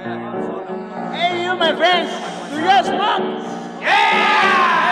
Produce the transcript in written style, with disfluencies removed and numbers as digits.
Hey, you, my friends, do you smoke? Yeah!